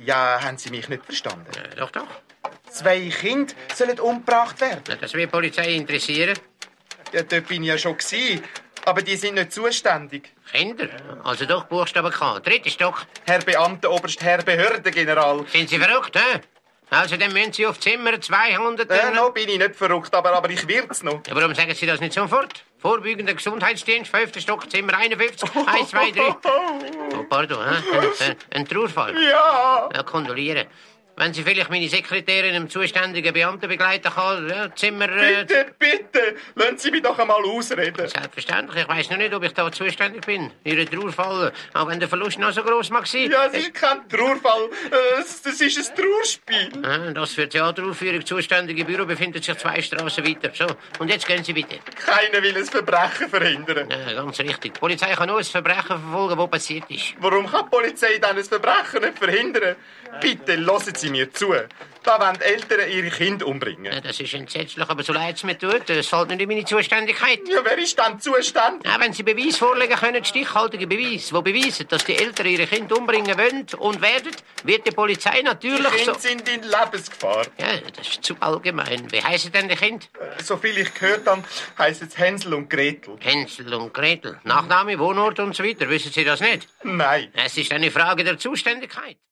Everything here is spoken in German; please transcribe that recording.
Ja, haben Sie mich nicht verstanden? Doch. 2 Kinder sollen umgebracht werden. Das wird die Polizei interessieren. Ja, dort bin ich ja schon gewesen, aber die sind nicht zuständig. Kinder? Also doch Buchstabe K. 3. Stock. Herr Beamtenoberst, Herr Behördengeneral. Sind Sie verrückt, hä? Also dann müssen Sie auf Zimmer 200... Noch bin ich nicht verrückt, aber ich wird's noch. Ja, warum sagen Sie das nicht sofort? Vorbeugender Gesundheitsdienst, 5. Stock, Zimmer 51, 1, 2, 3. Oh, pardon, hä? Ein Trauerfall? Ja. Ja, kondolieren. Wenn Sie vielleicht meine Sekretärin im zuständigen Beamten begleiten kann, ja, Zimmer... Bitte, lassen Sie mich doch einmal ausreden. Selbstverständlich. Ich weiss noch nicht, ob ich da zuständig bin. Ihren Trauerfall, auch wenn der Verlust noch so gross mag sein. Ja, es ist kein Trauerfall. Das ist ein Trauerspiel. Das für Theateraufführung zuständige Büro befindet sich 2 Straßen weiter. So, und jetzt gehen Sie bitte. Keiner will ein Verbrechen verhindern. Ja, ganz richtig. Die Polizei kann nur ein Verbrechen verfolgen, das passiert ist. Warum kann die Polizei dann ein Verbrechen nicht verhindern? Bitte, hören Sie mir zu. Da wollen die Eltern ihre Kinder umbringen. Ja, das ist entsetzlich, aber so leid es mir tut, das fällt nicht in meine Zuständigkeit. Ja, wer ist dann zuständig? Ja, wenn Sie Beweis vorlegen können, stichhaltige Beweis, die beweisen, dass die Eltern ihre Kinder umbringen wollen und werden, wird die Polizei natürlich Die Kinder sind in Lebensgefahr. Ja, das ist zu allgemein. Wie heißen denn die Kinder? Soviel ich gehört habe, heissen es Hänsel und Gretel. Hänsel und Gretel. Nachname, Wohnort und so weiter. Wissen Sie das nicht? Nein. Es ist eine Frage der Zuständigkeit.